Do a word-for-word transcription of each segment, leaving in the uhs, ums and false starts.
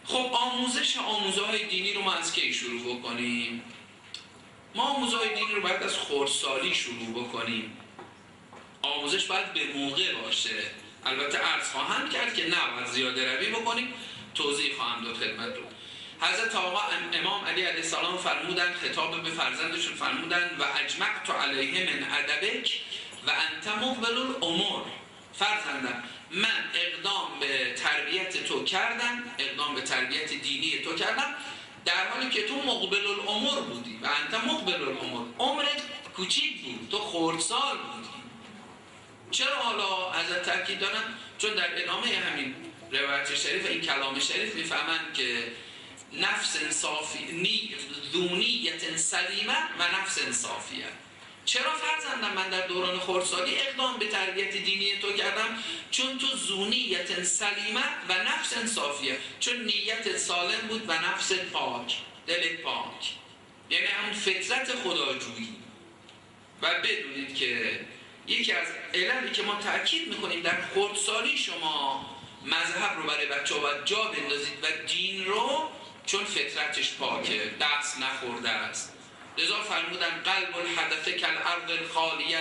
خب آموزش آموزه های دینی رو ما از کی شروع بکنیم؟ ما آموزه های دینی رو باید از خردسالی شروع بکنیم. آموزش باید به موقع باشه. البته عرض خواهم کرد که نباید زیاده روی بکنیم، توضیح خواهم داد خدمتتون. حضرت آقا امام علی علیه السلام فرمودن، خطاب به فرزندشون فرمودن و اجمعت علیه من ادبک و انت مقبل الامور. فرزندم من اقدام به تربیت تو کردم، اقدام به تربیت دینی تو کردم در حالی که تو مقبل الامور بودی و انت مقبل الامور. عمرت کوچیک بود، تو خردسال بودی. چرا حالا حضرت تاکید دارن؟ چون در ادامه همین روایت شریف این کلام شریف میفهمند که نفس صافی نی ذونیت سلیمه و نفس صافیه. چرا فرزندم من در دوران خردسالی اقدام به تربیت دینی تو کردم؟ چون تو ذونیت سلیمه و نفس صافیه، چون نیت سالم بود و نفس پاک، دل پاک، یعنی همون فطرت خداجویی. و بدونید که یکی از عللی که ما تأکید میکنیم در خردسالی شما مذهب رو برای بچه ها باید جا بندازید و دین رو، چون فطرتش پاکه، دست نخورده است. لذا فرمودن قلب الحدث کالارض الخالیه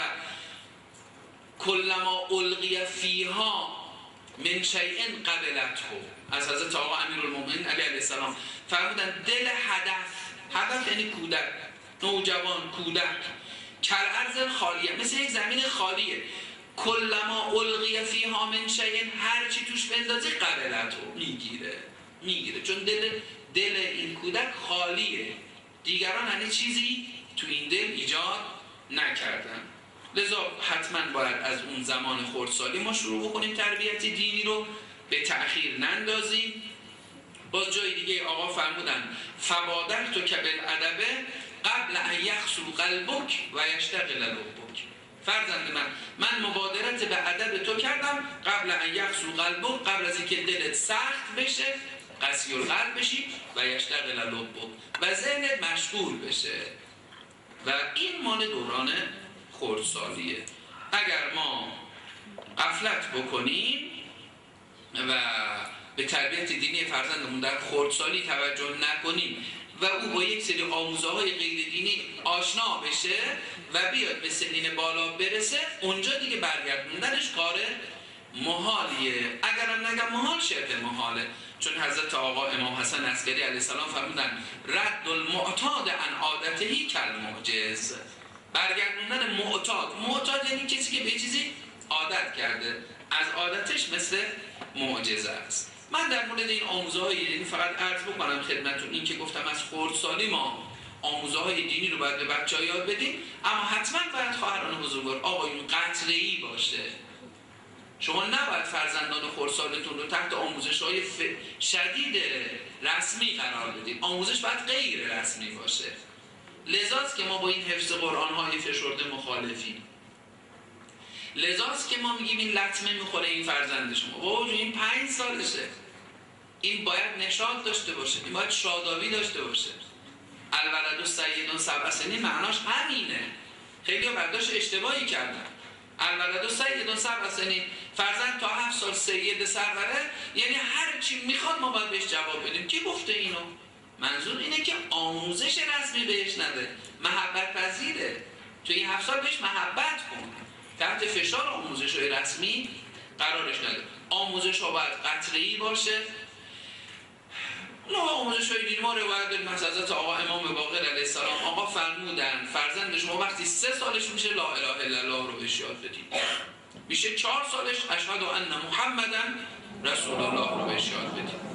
کلما القی فیها من شیء قبلته. از حضرت آقا امیرالمومنین علی علیه السلام فرمودن دل حدث، حدث یعنی کودک، نوجوان، کودک، کالارض خالیه، مثل یک زمین خالیه، کلما القی فیها من شیء، هر چی توش بندازی قبلته، میگیره میگیره چون دل دل این کودک خالیه، دیگران هنه چیزی تو این دل ایجاد نکردن. لذا حتما باید از اون زمان خردسالی ما شروع بکنیم تربیت دینی رو، به تأخیر نندازیم. باز جای دیگه آقا فرمودن فبادر تو که بالادب قبل ان یخسو قلبک و یشتغل لبک. فرزند من من مبادرت به ادب تو کردم قبل ان یخسو قلبک، قبل از اینکه دلت سخت بشه، قسی القلب بشی، و یشتغل لبک، و ذهنت مشغول بشه. و این مال دوران خردسالیه. اگر ما غفلت بکنیم و به تربیت دینی فرزندمون در خردسالی توجه نکنیم و او با یک سری آموزه های غیر دینی آشنا بشه و بیاد به سنین بالا برسه، اونجا دیگه برگردوندنش کار محالیه. اگرم نگم محال، شبه محاله. چون حضرت آقا امام حسن عسکری علیه السلام فرمودن رد المعتاد عن عادته کالمعجز. برگردوندن معتاد، معتاد یعنی کسی که به چیزی عادت کرده، از عادتش مثل معجزه است. من در مورد این آموزه های دینی فقط عرض بکنم خدمتتون، این که گفتم از خردسالی ما آموزه های دینی رو باید به بچه‌ها یاد بدیم، اما حتما باید خواهران بزرگوار آقایون قطره‌ای باشه. شما نباید فرزندان خردسالتون رو تحت آموزش های ف... شدید رسمی قرار بدید. آموزش باید غیر رسمی باشه. لذاست که ما با این حفظ قرآن های فشرده مخالفیم. لذاست که ما میگیم این لطمه میخوره این فرزند شما، بابا این پنج سالشه، این باید نشاط داشته باشه، این باید شادابی داشته باشه. الولد سید سبع سنین معناش همینه. خیلی ها برداشت اشتباهی کردن. الولد سید سبع سنین، فرزند تا هفت سال سید سروره، یعنی هر چی میخواد ما باید بهش جواب بدیم. کی گفته اینو؟ منظور اینه که آموزش رسمی بهش نده، محبت پذیره. تو این هفت سال بهش محبت کن، تحت فشار آموزش های رسمی قرارش نده. آموزش ها باید قطعی باشه. نه آموزش های دینی ما روایت داریم از حضرت آقا امام باقر علیه السلام، آقا فرمودن فرزند شما وقتی سه سالش میشه لا اله الا الله رو بهش یاد بدید، میشه چهار سالش اشهد ان محمدا رسول الله رو بهش یاد بدید،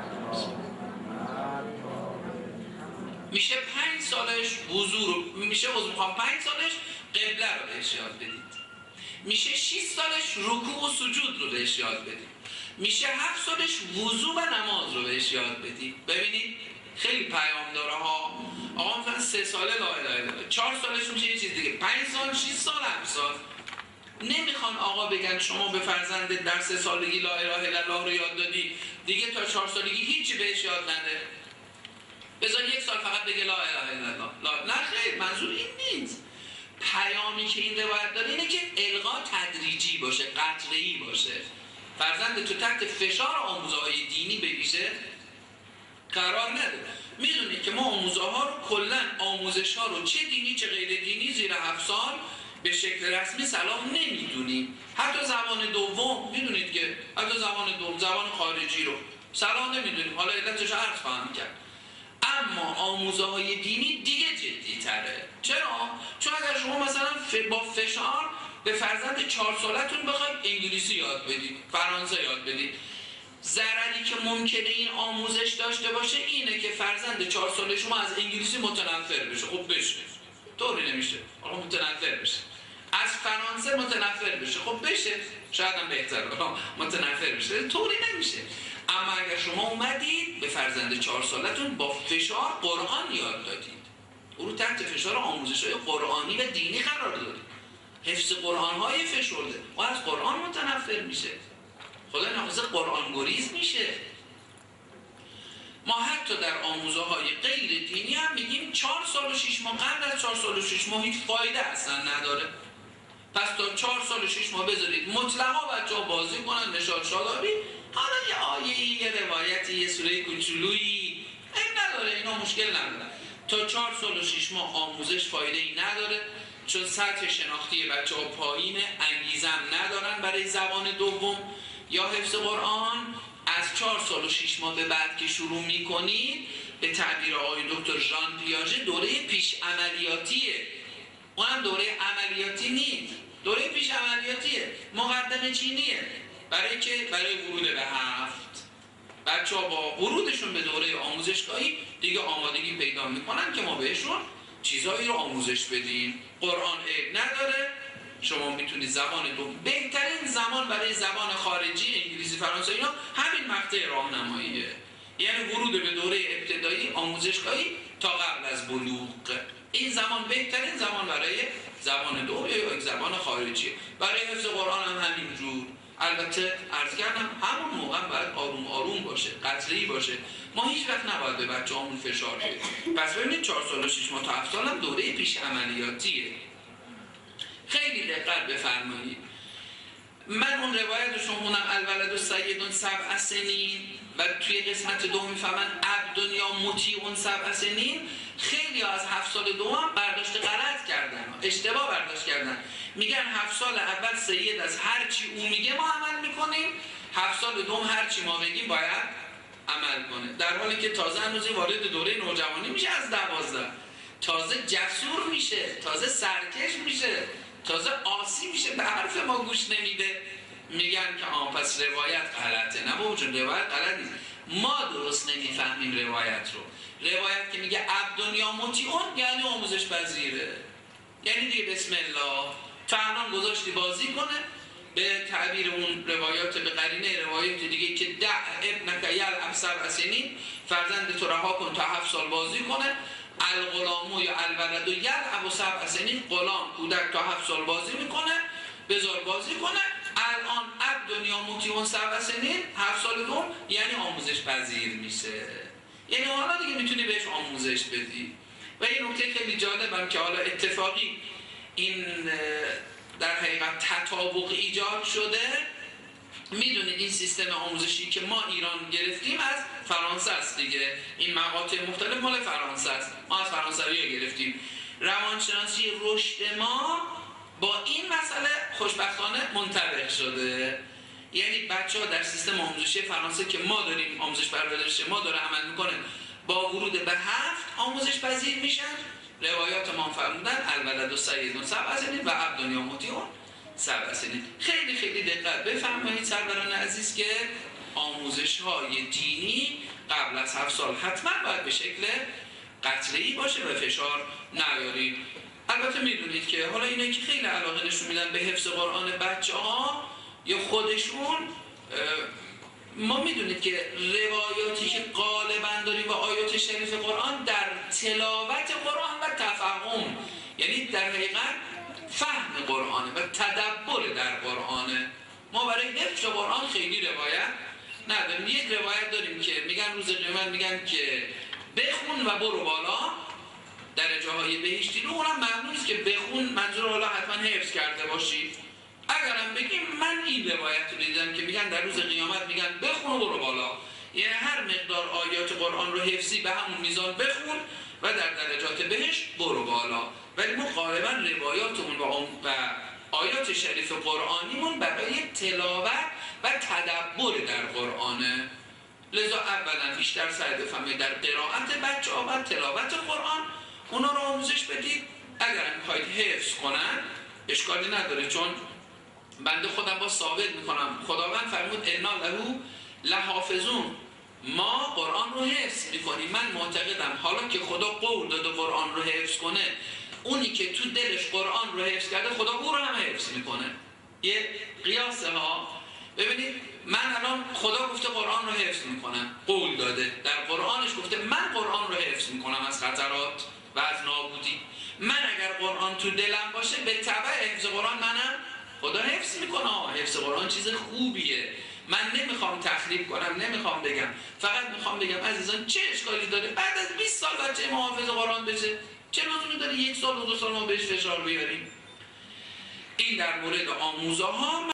میشه پنج سالش وضو رو، میشه وضو میخوام پنج سالش قبله رو بهش یاد بدید، میشه شش سالش رکوع و سجود رو بهش یاد بدید، میشه هفت سالش وضو و نماز رو بهش یاد بدید. ببینید خیلی پیام داره ها. آقا مثلا سه ساله لا اله الا الله، چهار سالش میشه یه چیز دیگه، پنج سال، شش سال، هفت سال. نمیخوان آقا بگن شما به فرزند در سه سالگی لا اله الا الله رو یاد دادی، دیگه تا چهار سالگی هیچی بهش یاد نده، بذار یک سال فقط بگه لا اله الا الله. لا، نه خیر، منظور این نیست. پیامی که این روایت داره اینه که القا تدریجی باشه، قطعی باشه. فرزند تو تحت فشار آموزه‌های دینی ببیشه، قرار نده. میدونید که ما آموزه ها رو کلا آموزش ها رو چه دینی چه غیر دینی زیر هفت سال به شکل رسمی صلاح نمیدونیم. حتی زبان دوم میدونید که حتی زبان دوم زبان خارجی رو صلاح نمیدونیم. حالا علتش عرض خواهم کرد. اما آموزه های دینی دیگه جدی تره. چرا؟ چون اگر شما مثلا با فشار به فرزند چهار سالتون بخواید انگلیسی یاد بدید، فرانسه یاد بدید، ضرری که ممکنه این آموزش داشته باشه اینه که فرزند چهار ساله شما از انگلیسی متنفر بشه. خب بشه، طوری نمیشه، آقا متنفر بشه. از فرانسه متنفر بشه. خب بشه، شاید هم بهتره متنفر بشه، طوری نمیشه. اما اگر شما اومدید به فرزند چهار سالتون با فشار قرآن یاد دادید، او رو تحت فشار آموزش‌های قرآنی و دینی قرار دادید، حفظ قرآن‌های فشرده، و از قرآن متنفر میشه، خدا نخواسته قرآن گریز میشه. ما حتی در آموزه های غیر دینی هم میگیم چهار سال و شش ماه، قبل از چهار سال و شش ماه هیچ فایده اصلا نداره. پس تا چهار سال و شش ماه بذارید مطلقا بچه‌ها بازی کنن، نشاط شادابی. حالا یه آیه‌ای، یه روایتی، یه سوره کوچولویی این نداره، اینا مشکل نداره. تا چهار سال و شش ماه آموزش فایده ای نداره، چون سطح شناختی بچه‌ها پایینه، انگیزه هم ندارن برای زبان دوم یا حفظ قرآن. از چهار سال و شش ماه به بعد که شروع میکنید، به تعبیر آقای دکتر ژان پیاژه دوره پیش عملیاتیه. اونم دوره عملیاتی نیست، دوره پیش عملیاتیه، مقدمه چینیه، برای که برای ورود به هفت بچه‌ها با ورودشون به دوره آموزشگاهی دیگه آمادگی پیدا میکنن که ما بهشون چیزایی رو آموزش بدیم. قرآن عیب نداره، شما میتونید زبان دو بهترین زمان برای زبان خارجی، انگلیسی، فرانسه، اینا همین مقطع راهنماییه. یعنی ورود به دوره ابتدایی آموزشگاهی تا قبل از بلوغ، این زمان بهترین زمان برای زبان دو یا یک زبان خارجی. برای حفظ قرآن هم همینجور. البته عرض کردم همون موقع باید آروم آروم باشه، قطعی باشه. ما هیچ وقت نباید به بچه‌هامون فشار بدیم. پس ببینید چهار سال و شش ماه تا هفت سال هم دوره پیش عملیاتیه. خیلی دقت بفرمایید. من اون روایت رو شما الولد سید سبع سنین و توی قسمت دوم میفهمن عبد یا مطیع سبع سنین، خیلی از هفت سال دوم برداشت غلط کردن، اشتباه برداشت کردن. میگن هفت سال اول سید از هر چی اون میگه ما عمل میکنیم، هفت سال دوم هر چی ما بگیم باید عمل کنه، در حالی که تازه هنوز وارد دوره نوجوانی میشه، از دوازده تازه جسور میشه، تازه سرکش میشه، تازه آسی میشه، به حرف ما گوش نمیده. میگن که آن پس روایت غلطه. نه بابا جون، روایت غلط نیست، ما درست نمیفهمیم روایت رو. روایت که میگه عبد یا مطیعون یعنی آموزش پذیره، یعنی دیگه بسم الله فهمان گذاشتی بازی کنه. به تعبیر اون روایات، به قرینه روایات دیگه که دع ابنک یلعب سبع سنین، فرزند تو رها کن تا هفت سال بازی کنه. الغلامو یا الولد یلعب سبع سنین، غلام کودک تا هفت سال بازی میکنه، بذار بازی کنه. الان عبد یا مطیعون سبع سنین، هفت سال دوم یعنی آموزش پذیر میشه، یعنی حالا دیگه میتونی بهش آموزش بدی. و این نکته خیلی جالبم که حالا اتفاقی این در حقیقت تطابق ایجاد شده. میدونید این سیستم آموزشی که ما ایران گرفتیم از فرانسه است دیگه، این مقاطع مختلف مال فرانسه است، ما از فرانسوی گرفتیم. روانشناسی رشد ما با این مسئله خوشبختانه منطبق شده، یعنی بچه‌ها در سیستم آموزشی فرانسه که ما داریم آموزش پرورش ما داره عمل میکنه، با ورود به هفت آموزش پذیر میشن. روایات ما فرمودن الولد سید سبع سنین و عبد یا مطیعون سبع سنین. خیلی خیلی دقت بفرمایید سروران عزیز که آموزش های دینی قبل از هفت سال حتما باید به شکل قطعی باشه و فشار نیارید. البته میدونید که حالا اینایی که خیلی علاقه نشون میدن به حفظ قرآن بچه ها یا خودشون، ما میدونید که روایاتی که غالبا داریم و آیات شریف قرآن در تلاوت قرآن و تفهم، یعنی در حقیقت فهم قرآنه و تدبر در قرآنه. ما برای حفظ قرآن خیلی روایت نداریم. یک روایت داریم که میگن روز قیامت میگن که بخون و برو بالا درجه های بهشتی رو. اونم ممنون است که بخون منظور حالا حتما حفظ کرده باشی. اگرم بگیم من این روایت رو دیدم که میگن در روز قیامت میگن بخون و برو بالا، یعنی هر مقدار آیات قرآن رو حفظی به همون میزان بخون و در درجات بهش برو بالا. ولی ما غالبا روایاتمون و آیات شریف قرآنیمون برای تلاوت و تدبر در قرآنه. لذا اولا بیشتر سعی بفرمایید در قرائت بچه‌ها و تلاوت قرآن اونا رو آموزش بدید. اگر میخواید حفظ کنن اشکالی نداره، چون بنده خودم با ثابت میکنم خداوند فرمود انا له لحافظون، ما قرآن رو حفظ میکنیم. من معتقدم حالا که خدا قول داده قرآن رو حفظ کنه، اونی که تو دلش قرآن رو حفظ کرده خدا او رو هم حفظ میکنه. یه قیاسه ها. ببینید من الان خدا گفته قرآن رو حفظ میکنم، قول داده در قرآنش گفته من قرآن رو حفظ میکنم از خطرات و از نابودی. من اگر قرآن تو دلم باشه به تبع حفظ قرآن منم خدا حفظ میکنه. حفظ قرآن چیز خوبیه. من نمیخوام تخریب کنم، نمیخوام بگم، فقط میخوام بگم عزیزان چه اشکالی داره بعد از بیست سال بچه ما حافظ قرآن بشه؟ چه لزومی داره یک سال و دو سال ما بهش فشار بیاریم؟ این در مورد آموزه ها.